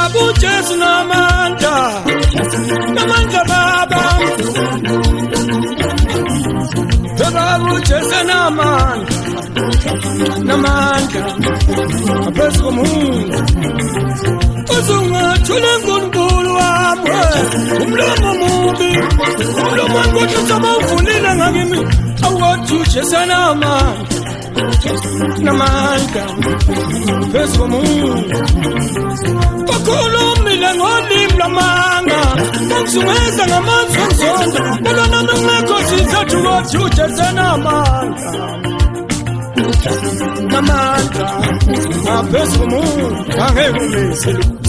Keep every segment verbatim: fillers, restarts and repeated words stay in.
Baba uJesu namandla namandla Baba Baba uJesu namandla namandla aphezu komuntu uzungathula uNkulunkulu wami umlomo mubi umlomo wakho samavulile ngakimi awuthi uJesu namandla namandla aphezu komuntu ukhulumile ngolimi lamanga ungizungeza ngamazwi enzonda kodwa nami ngekho sizathu ukuthi uJesu namandla namandla aphezu komuntu angeke umise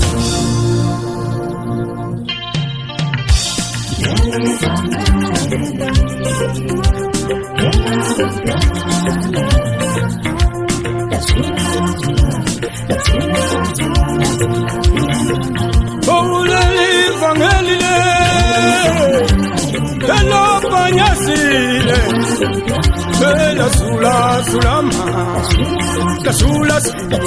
Bella sulla sulla ma la sulla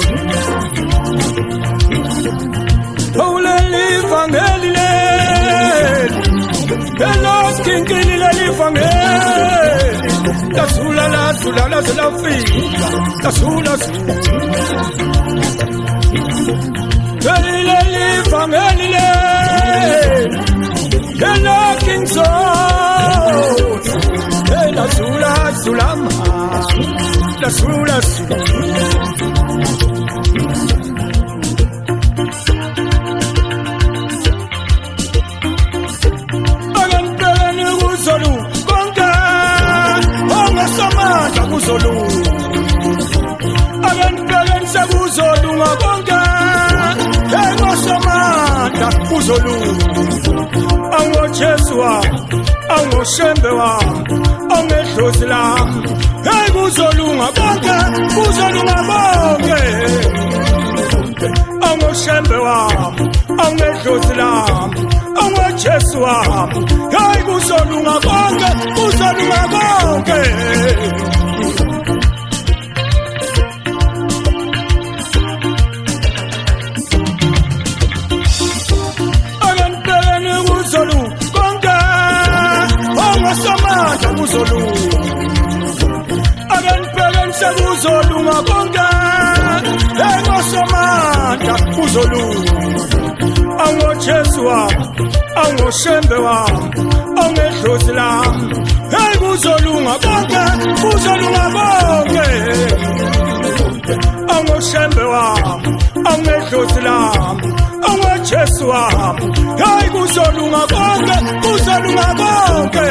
oh l'evangeli bella schinkili l'evangeli la sulla la sulla la sulla fi la sulla bella l'evangeli bella kinso la sula sulama la sula agan pegani gusolu konka onga samata gusolu agan pegani sagusolu konka ego samata gusolu ango Jesua ango shembewa amehlozi lami hey kuzolunga bonke kuzolunga bonke angoshembe wami amehlozi lami angoJesu wami hey kuzolunga bonke kuzolunga bonke aganibhekeni kuzolunga bonke ongasamandla kuzolunga aganibhekeni sekuzolunga bonke engosamandla kuzolunga angoJesu wami angoshembe wami amehlozi lami hey kuzolunga bonke kuzolunga bonke angoshembe wami amehlozi lami angoJesu wami hey kuzolunga bonke kuzolunga bonke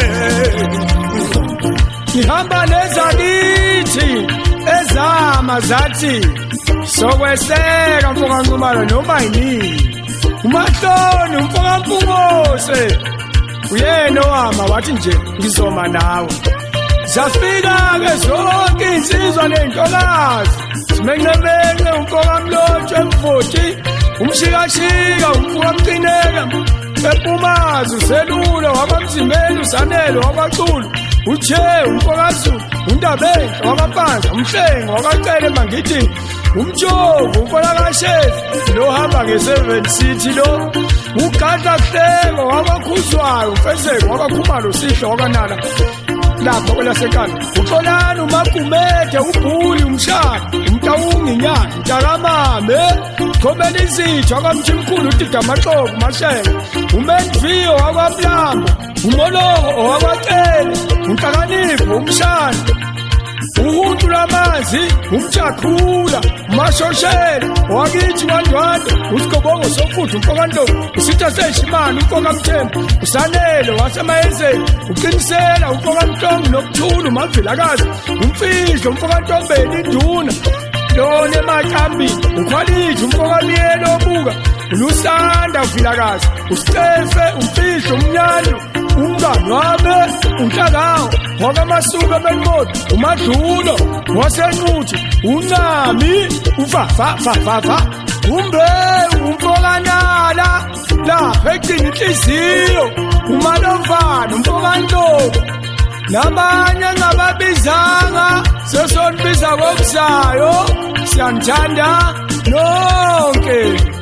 ngihamba nezakithi ezama zathi sokweseka mfoka Nxumalo noma yini uMahloni umfoka Mpungose uyena owama wathi nje ngizoma nawe zafika ke zonke insizwa nentokazi simenqemene umfoka Mlotshwe Mfoti umshikashika umfoka Mcineka ePumazi uselula wabamzimela usanelo wabaqulu uthe umfoka Zulu uNdabeni wabaphansi umhlengi wakacele mangithi umjovu umfoka kaShefu lo hamba nge-seven city lo ugadla kuhleko wabakhuzwayo umfezeko wabakhumalo sihlo wakanala lapho kwelasekana uxolani uMagumede uBhuli umshana umtawungi inyanga mntakamame khomela izitho akamthimkhulu uDidamaxoko Mashele uMendviyo wakwaMlambo umoloko owakacele uNhlakanipho umshana uHuntu lwamanzi umjakhula uMashoshela wakithi waNdwandwe uSigobongo Sofuthu umfoka Ndlovu usitha seshimani umfoka Mthembu uSanele wasemayezeni uqinisela umfoka Mhlongo nokuthula uMavilakazi umfihlo umfoka Ntombeni induna lona eMakhambini ukhwalithi umfoka Miyelo obuka uLusanda uVilakazi uStefe umfihlo umnyalo umngani wami uNhlakawo wakaMasuka eMelmoto uMadlulo waseNquthi uNcami uVava vava umbe umfoka Nala lapha egcina inhliziyo uMalovana umfoka Ndlovu nabanye ngababizanga sesonibiza ngokuzayo siyanthanda nonke.